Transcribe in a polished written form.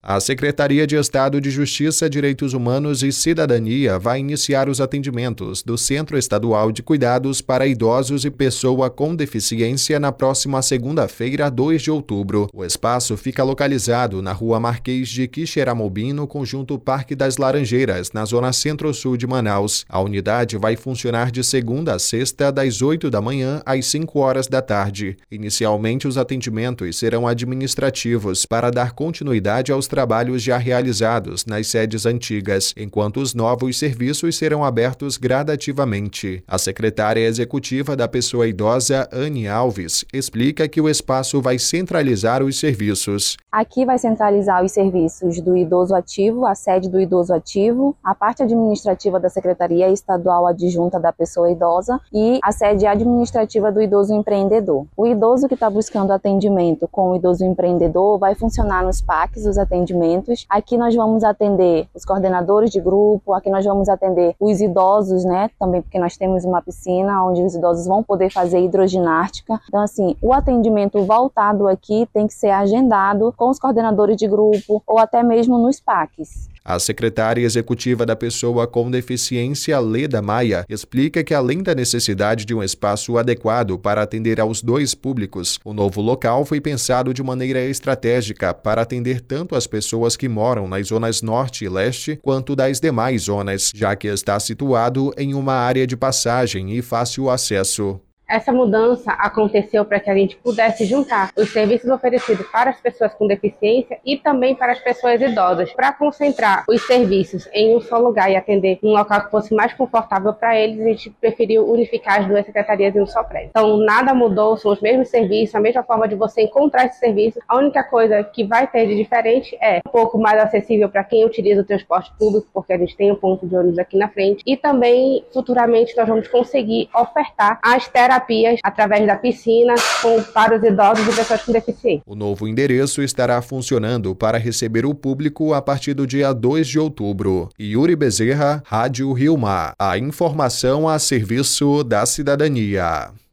A Secretaria de Estado de Justiça, Direitos Humanos e Cidadania vai iniciar os atendimentos do Centro Estadual de Cuidados para Idosos e Pessoa com Deficiência na próxima segunda-feira, 2 de outubro. O espaço fica localizado na Rua Marquês de Quixeramobim, no conjunto Parque das Laranjeiras, na zona centro-sul de Manaus. A unidade vai funcionar de segunda a sexta, das 8 da manhã às 5 horas da tarde. Inicialmente, os atendimentos serão administrativos para dar continuidade aos trabalhos já realizados nas sedes antigas, enquanto os novos serviços serão abertos gradativamente. A secretária executiva da Pessoa Idosa, Anne Alves, explica que o espaço vai centralizar os serviços. Aqui vai centralizar os serviços do idoso ativo, a sede do idoso ativo, a parte administrativa da Secretaria Estadual Adjunta da Pessoa Idosa e a sede administrativa do idoso empreendedor. O idoso que está buscando atendimento com o idoso empreendedor vai funcionar nos PACs, os atendimentos. Aqui nós vamos atender os coordenadores de grupo, aqui nós vamos atender os idosos, também porque nós temos uma piscina onde os idosos vão poder fazer hidroginástica. Então, assim, o atendimento voltado aqui tem que ser agendado com os coordenadores de grupo ou até mesmo nos PACs. A secretária executiva da Pessoa com Deficiência, Leda Maia, explica que, além da necessidade de um espaço adequado para atender aos dois públicos, o novo local foi pensado de maneira estratégica para atender tanto as pessoas que moram nas zonas norte e leste, quanto das demais zonas, já que está situado em uma área de passagem e fácil acesso. Essa mudança aconteceu para que a gente pudesse juntar os serviços oferecidos para as pessoas com deficiência e também para as pessoas idosas, para concentrar os serviços em um só lugar e atender um local que fosse mais confortável para eles. A gente preferiu unificar as duas secretarias em um só prédio. Então, nada mudou, são os mesmos serviços, a mesma forma de você encontrar esses serviços. A única coisa que vai ter de diferente é um pouco mais acessível para quem utiliza o transporte público, porque a gente tem um ponto de ônibus aqui na frente, e também, futuramente, nós vamos conseguir ofertar as terapias através da piscina para os idosos e pessoas com deficiência. O novo endereço estará funcionando para receber o público a partir do dia 2 de outubro. Yuri Bezerra, Rádio Rio Mar. A informação a serviço da cidadania.